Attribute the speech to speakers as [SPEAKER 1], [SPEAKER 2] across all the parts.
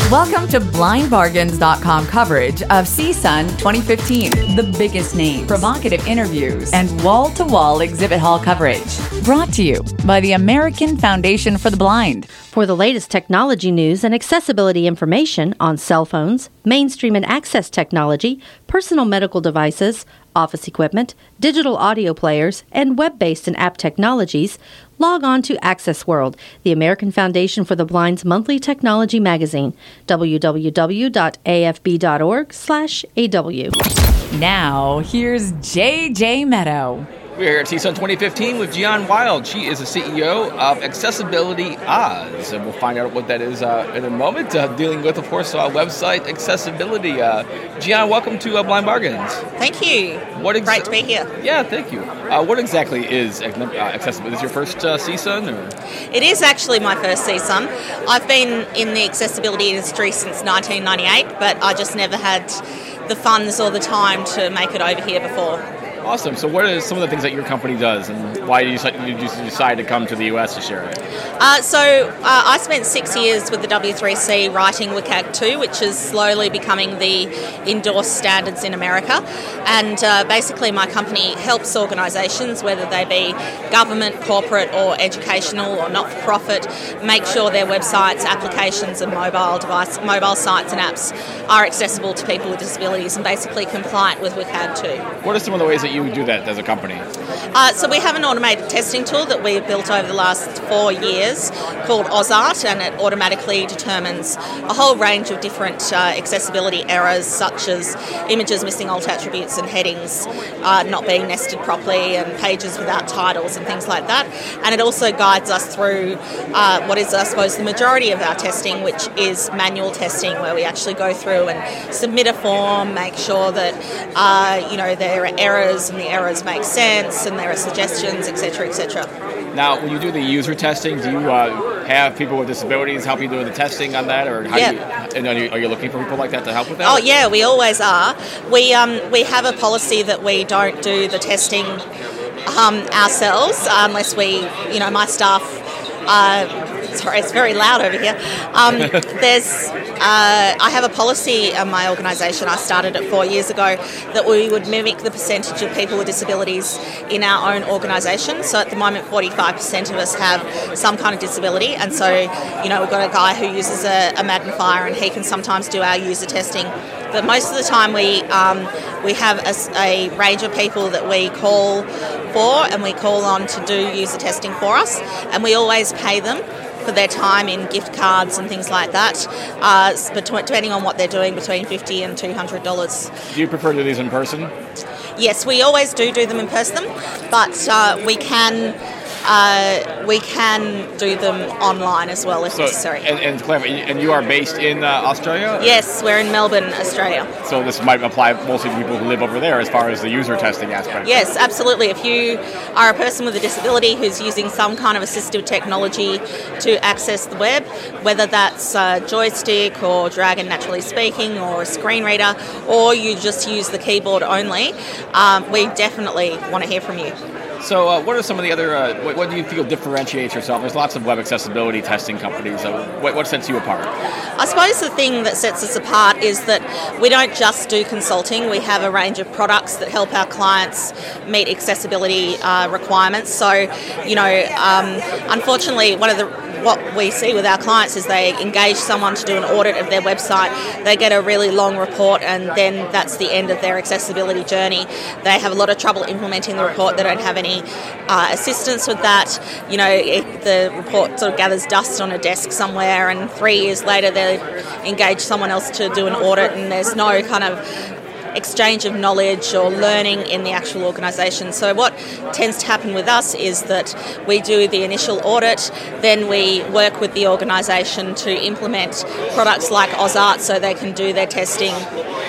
[SPEAKER 1] Welcome to blindbargains.com coverage of CSUN 2015. The biggest names, provocative interviews, and wall-to-wall exhibit hall coverage. Brought to you by the American Foundation for the Blind.
[SPEAKER 2] For the latest technology news and accessibility information on cell phones, mainstream and access technology, personal medical devices, office equipment, digital audio players, and web-based and app technologies, log on to Access World, the American Foundation for the Blind's monthly technology magazine, www.afb.org/AW.
[SPEAKER 1] Now, here's J.J. Meadow.
[SPEAKER 3] We're here at CSUN 2015 with Gian Wild. She is the CEO of Accessibility Oz, and we'll find out what that is in a moment, dealing with, of course, website accessibility. Gian, welcome to Blind Bargains.
[SPEAKER 4] Thank you. Great to be here.
[SPEAKER 3] Yeah, thank you. What exactly is accessibility? Is this your first CSUN? Or?
[SPEAKER 4] It is actually my first CSUN. I've been in the accessibility industry since 1998, but I just never had the funds or the time to make it over here before.
[SPEAKER 3] Awesome. So what are some of the things that your company does, and why did you decide to come to the U.S. to share it?
[SPEAKER 4] I spent 6 years with the W3C writing WCAG 2, which is slowly becoming the endorsed standards in America. And basically my company helps organisations, whether they be government, corporate or educational or not-for-profit, make sure their websites, applications and mobile sites and apps are accessible to people with disabilities and basically compliant with WCAG 2.
[SPEAKER 3] What are some of the ways that you do that as a company?
[SPEAKER 4] So we have an automated testing tool that we've built over the last 4 years called Ozart, and it automatically determines a whole range of different accessibility errors, such as images missing alt attributes and headings not being nested properly and pages without titles and things like that. And it also guides us through what is, I suppose, the majority of our testing, which is manual testing, where we actually go through and submit a form, make sure that there are errors and the errors make sense and there are suggestions, etc., etc.
[SPEAKER 3] Now, when you do the user testing, do you have people with disabilities help you do the testing on that, or are you looking for people like that to help with that?
[SPEAKER 4] Oh yeah, we always are. We have a policy that we don't do the testing ourselves unless my staff. Sorry, it's very loud over here. I have a policy in my organisation, I started it 4 years ago, that we would mimic the percentage of people with disabilities in our own organisation. So at the moment, 45% of us have some kind of disability, and so, we've got a guy who uses a magnifier and he can sometimes do our user testing. But most of the time we have a range of people that we call for and we call on to do user testing for us, and we always pay them for their time in gift cards and things like that, depending on what they're doing, between $50 and $200.
[SPEAKER 3] Do you prefer to do these in person?
[SPEAKER 4] Yes, we always do them in person, but we can do them online as well if necessary.
[SPEAKER 3] And you are based in Australia?
[SPEAKER 4] Yes, we're in Melbourne, Australia.
[SPEAKER 3] So this might apply mostly to people who live over there as far as the user testing aspect?
[SPEAKER 4] Yes, absolutely. If you are a person with a disability who's using some kind of assistive technology to access the web, whether that's a joystick or Dragon Naturally Speaking or a screen reader, or you just use the keyboard only, we definitely want to hear from you.
[SPEAKER 3] So what are some of the other, what do you feel differentiates yourself? There's lots of web accessibility testing companies. What sets you apart?
[SPEAKER 4] I suppose the thing that sets us apart is that we don't just do consulting. We have a range of products that help our clients meet accessibility requirements. So, unfortunately, what we see with our clients is they engage someone to do an audit of their website. They get a really long report, and then that's the end of their accessibility journey. They have a lot of trouble implementing the report. They don't have any assistance with that. The report sort of gathers dust on a desk somewhere, and 3 years later they engage someone else to do an audit, and there's no kind of exchange of knowledge or learning in the actual organisation. So what tends to happen with us is that we do the initial audit, then we work with the organisation to implement products like Ozart so they can do their testing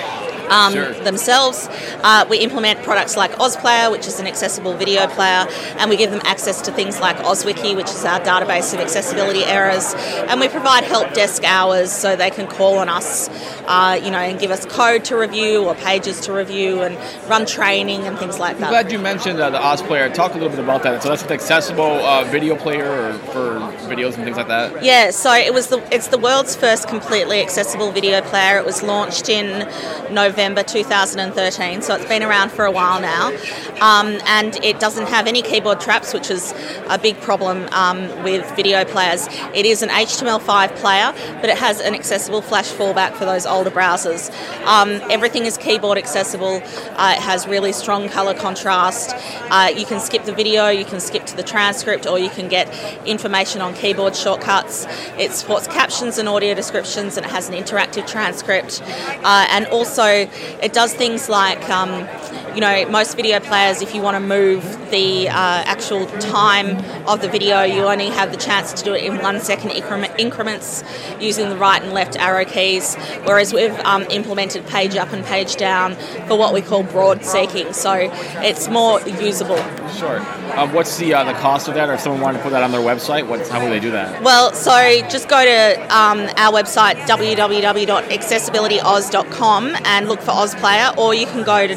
[SPEAKER 4] themselves. We implement products like OzPlayer, which is an accessible video player, and we give them access to things like OzWiki, which is our database of accessibility errors, and we provide help desk hours so they can call on us, and give us code to review or pages to review and run training and things like that.
[SPEAKER 3] I'm glad you mentioned the OzPlayer. Talk a little bit about that. So that's an accessible video player for videos and things like that?
[SPEAKER 4] Yeah, so it's the world's first completely accessible video player. It was launched in November 2013, so it's been around for a while now. And it doesn't have any keyboard traps, which is a big problem with video players. It is an HTML5 player, but it has an accessible flash fallback for those older browsers. Everything is keyboard accessible. It has really strong color contrast. You can skip the video, you can skip to the transcript, or you can get information on keyboard shortcuts. It supports captions and audio descriptions, and it has an interactive transcript. And also, it does things like, most video players, if you want to move the actual time of the video, you only have the chance to do it in 1 second increments using the right and left arrow keys, whereas we've implemented page up and page down for what we call broad seeking, so it's more usable.
[SPEAKER 3] Sure. What's the cost of that, or if someone wanted to put that on their website, how will they do that?
[SPEAKER 4] Well, so just go to our website, www.accessibilityoz.com, and look for OzPlayer, or you can go to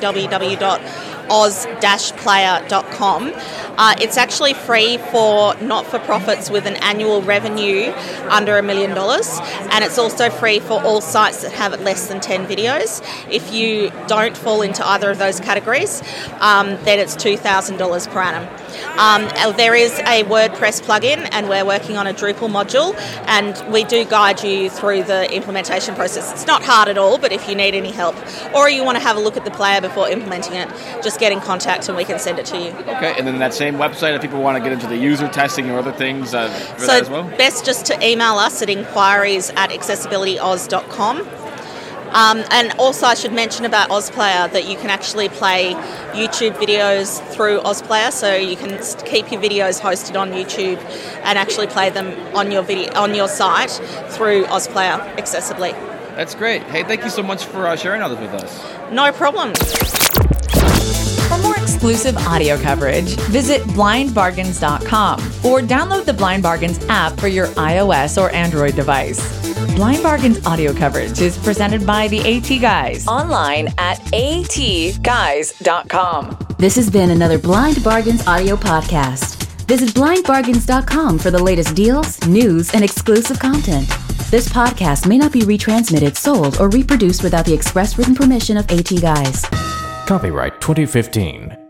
[SPEAKER 4] www.oz-player.com. It's actually free for not-for-profits with an annual revenue under $1 million, and it's also free for all sites that have less than 10 videos. If you don't fall into either of those categories, then it's $2,000 per annum. There is a WordPress plugin, and we're working on a Drupal module, and we do guide you through the implementation process. It's not hard at all, but if you need any help or you want to have a look at the player before implementing it, just get in contact and we can send it to you.
[SPEAKER 3] Okay, and then that same website, if people want to get into the user testing or other things for that as well?
[SPEAKER 4] Best just to email us at inquiries@accessibilityoz.com. And also I should mention about OzPlayer that you can actually play YouTube videos through OzPlayer, so you can keep your videos hosted on YouTube and actually play them on your site through OzPlayer accessibly.
[SPEAKER 3] That's great. Hey, thank you so much for sharing all this with us.
[SPEAKER 4] No problem.
[SPEAKER 1] For more exclusive audio coverage, visit blindbargains.com or download the Blind Bargains app for your iOS or Android device. Blind Bargains audio coverage is presented by the AT Guys online at atguys.com.
[SPEAKER 5] This has been another Blind Bargains audio podcast. Visit blindbargains.com for the latest deals, news, and exclusive content. This podcast may not be retransmitted, sold, or reproduced without the express written permission of AT Guys.
[SPEAKER 6] Copyright 2015.